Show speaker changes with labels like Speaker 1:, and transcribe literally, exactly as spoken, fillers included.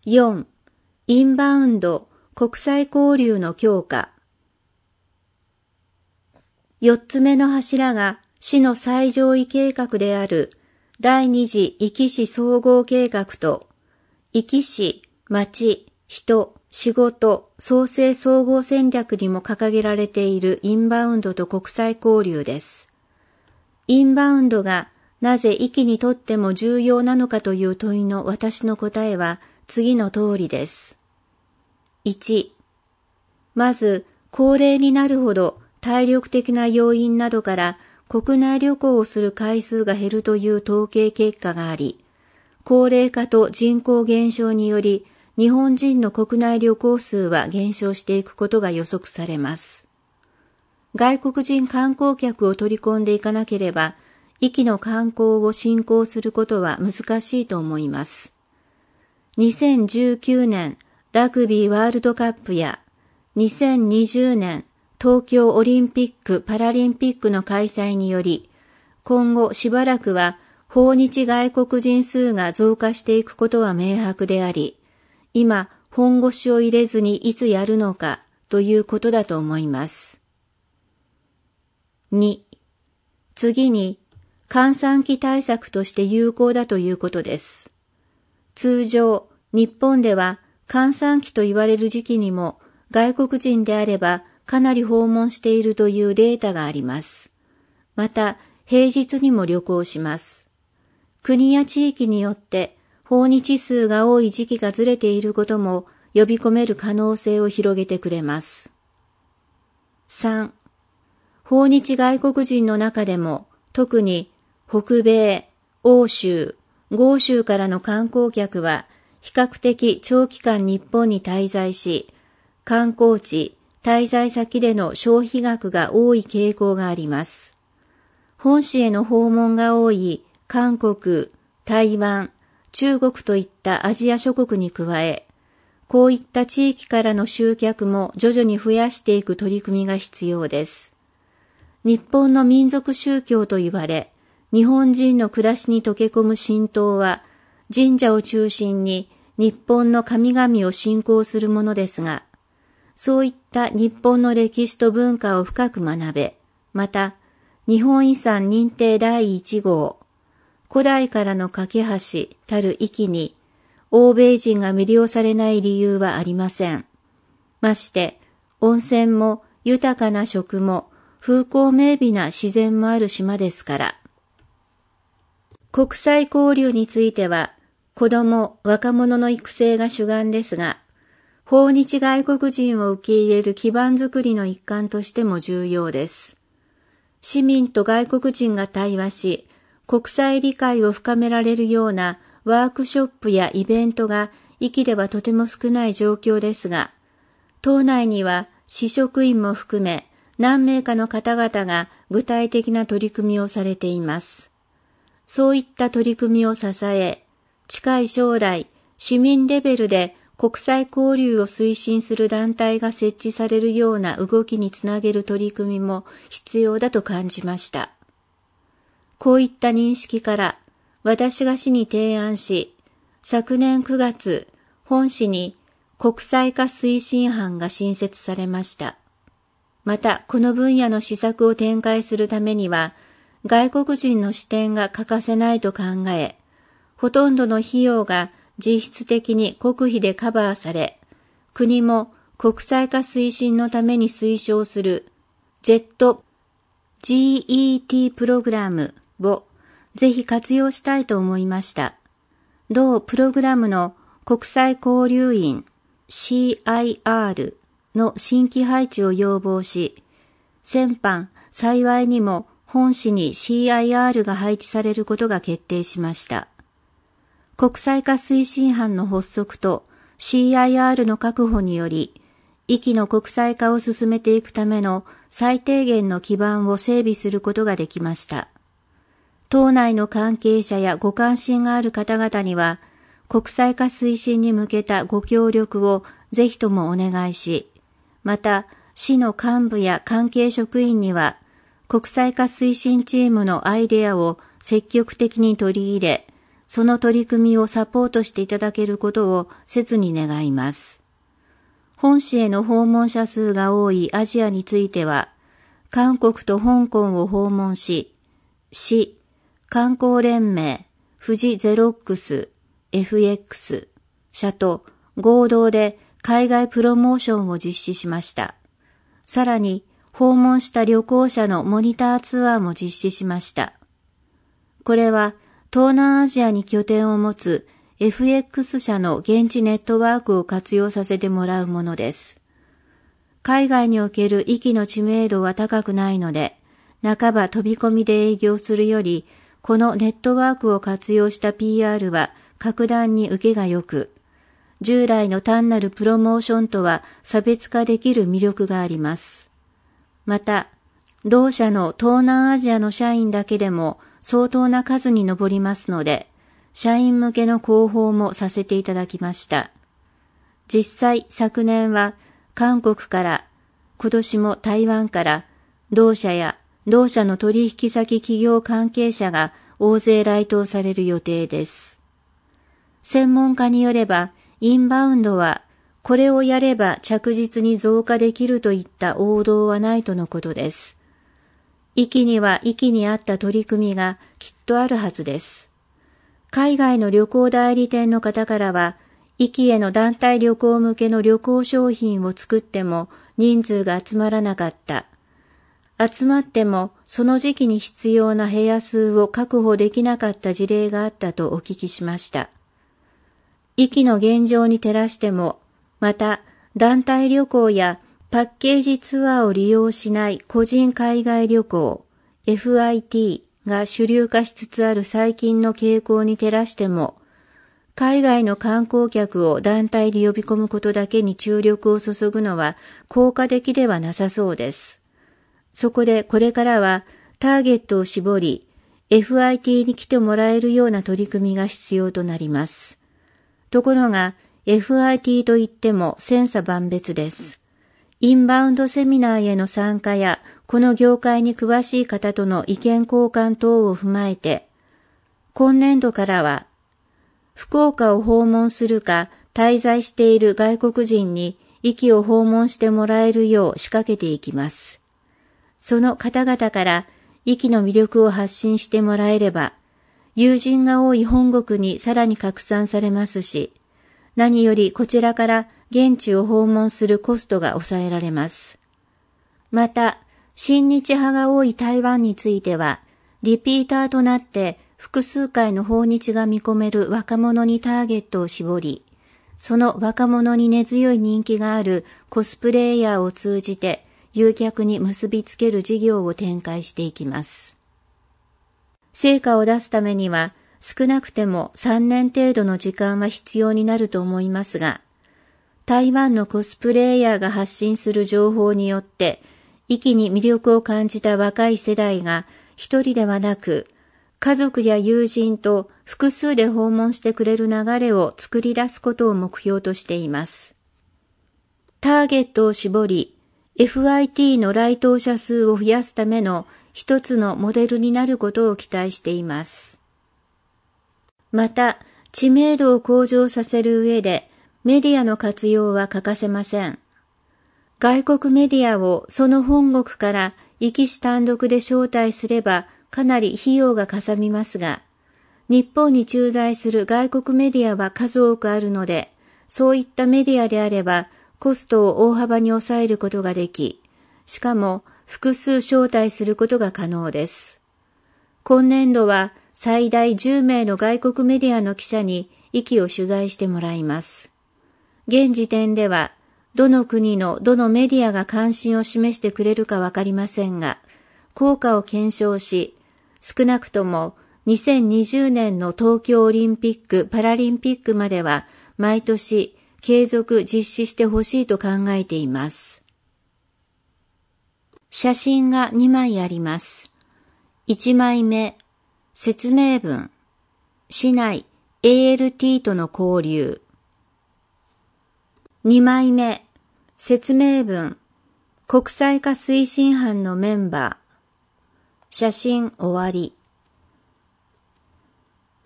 Speaker 1: よん、インバウンド、国際交流の強化。よっつめの柱が市の最上位計画である第二次壱岐市総合計画と、壱岐市、町、人、仕事、創生総合戦略にも掲げられているインバウンドと国際交流です。インバウンドがなぜ壱岐にとっても重要なのかという問いの私の答えは次の通りです。いち、まず、高齢になるほど体力的な要因などから国内旅行をする回数が減るという統計結果があり、高齢化と人口減少により日本人の国内旅行数は減少していくことが予測されます。外国人観光客を取り込んでいかなければ、壱岐の観光を振興することは難しいと思います。にせんじゅうきゅうねんラグビーワールドカップやにせんにじゅうねん東京オリンピック・パラリンピックの開催により、今後しばらくは訪日外国人数が増加していくことは明白であり、今本腰を入れずにいつやるのかということだと思います。に、次に閑散期対策として有効だということです。通常、日本では閑散期と言われる時期にも外国人であればかなり訪問しているというデータがあります。また、平日にも旅行します。国や地域によって訪日数が多い時期がずれていることも呼び込める可能性を広げてくれます。さん、訪日外国人の中でも特に北米、欧州、豪州からの観光客は比較的長期間日本に滞在し、観光地、滞在先での消費額が多い傾向があります。本市への訪問が多い韓国、台湾、中国といったアジア諸国に加え、こういった地域からの集客も徐々に増やしていく取り組みが必要です。日本の民族宗教と言われ、日本人の暮らしに溶け込む神道は、神社を中心に日本の神々を信仰するものですが、そういった日本の歴史と文化を深く学べ、また、日本遺産認定だいいち号、古代からの架け橋たる壱岐に、欧米人が魅了されない理由はありません。まして、温泉も豊かな食も風光明媚な自然もある島ですから。国際交流については、子供、若者の育成が主眼ですが、訪日外国人を受け入れる基盤づくりの一環としても重要です。市民と外国人が対話し、国際理解を深められるようなワークショップやイベントが壱岐ではとても少ない状況ですが、島内には市職員も含め何名かの方々が具体的な取り組みをされています。そういった取り組みを支え、近い将来、市民レベルで国際交流を推進する団体が設置されるような動きにつなげる取り組みも必要だと感じました。こういった認識から私が市に提案し、昨年くがつ、本市に国際化推進班が新設されました。また、この分野の施策を展開するためには、外国人の視点が欠かせないと考え、ほとんどの費用が実質的に国費でカバーされ、国も国際化推進のために推奨する ジェット、ジーイーティー プログラムをぜひ活用したいと思いました。同プログラムの国際交流員 シーアイアール の新規配置を要望し、先般幸いにも本市に シーアイアール が配置されることが決定しました。国際化推進班の発足と シーアイアール の確保により、壱岐の国際化を進めていくための最低限の基盤を整備することができました。島内の関係者やご関心がある方々には、国際化推進に向けたご協力をぜひともお願いし、また、市の幹部や関係職員には、国際化推進チームのアイデアを積極的に取り入れ、 その取り組みをサポートしていただけることを切に願います。本市への訪問者数が多いアジアについては、韓国と香港を訪問し、市、観光連盟、富士ゼロックス、エフエックス、社と合同で海外プロモーションを実施しました。さらに、訪問した旅行者のモニターツアーも実施しました。これは、東南アジアに拠点を持つ エフエックス 社の現地ネットワークを活用させてもらうものです。海外における壱岐の知名度は高くないので、半ば飛び込みで営業するより、このネットワークを活用した ピーアール は格段に受けが良く、従来の単なるプロモーションとは差別化できる魅力があります。また、同社の東南アジアの社員だけでも相当な数に上りますので、社員向けの広報もさせていただきました。実際、昨年は韓国から、今年も台湾から、同社や同社の取引先企業関係者が大勢来島される予定です。専門家によれば、インバウンドは、これをやれば着実に増加できるといった王道はないとのことです。域には域にあった取り組みがきっとあるはずです。海外の旅行代理店の方からは、域への団体旅行向けの旅行商品を作っても人数が集まらなかった。集まってもその時期に必要な部屋数を確保できなかった事例があったとお聞きしました。域の現状に照らしても、また団体旅行やパッケージツアーを利用しない個人海外旅行 エフアイティー が主流化しつつある最近の傾向に照らしても、海外の観光客を団体で呼び込むことだけに注力を注ぐのは効果的ではなさそうです。そこでこれからはターゲットを絞り エフアイティー に来てもらえるような取り組みが必要となります。ところが エフアイティー といっても千差万別です。インバウンドセミナーへの参加やこの業界に詳しい方との意見交換等を踏まえて、今年度からは福岡を訪問するか滞在している外国人に壱を訪問してもらえるよう仕掛けていきます。その方々から壱の魅力を発信してもらえれば、友人が多い本国にさらに拡散されますし、何よりこちらから現地を訪問するコストが抑えられます。また、親日派が多い台湾については、リピーターとなって複数回の訪日が見込める若者にターゲットを絞り、その若者に根強い人気があるコスプレイヤーを通じて誘客に結びつける事業を展開していきます。成果を出すためには少なくてもさんねん程度の時間は必要になると思いますが、台湾のコスプレイヤーが発信する情報によって、壱に魅力を感じた若い世代が一人ではなく、家族や友人と複数で訪問してくれる流れを作り出すことを目標としています。ターゲットを絞り、エフアイティー の来島者数を増やすための一つのモデルになることを期待しています。また、知名度を向上させる上で、メディアの活用は欠かせません。外国メディアをその本国から壱岐市単独で招待すればかなり費用がかさみますが、日本に駐在する外国メディアは数多くあるので、そういったメディアであればコストを大幅に抑えることができ、しかも複数招待することが可能です。今年度は最大じゅうめいの外国メディアの記者に壱岐を取材してもらいます。現時点では、どの国のどのメディアが関心を示してくれるかわかりませんが、効果を検証し、少なくともにせんにじゅうねんの東京オリンピック・パラリンピックまでは毎年継続実施してほしいと考えています。写真がにまいあります。いちまいめ、説明文、市内 エーエルティー との交流。にまいめ、説明文、国際化推進班のメンバー。写真終わり。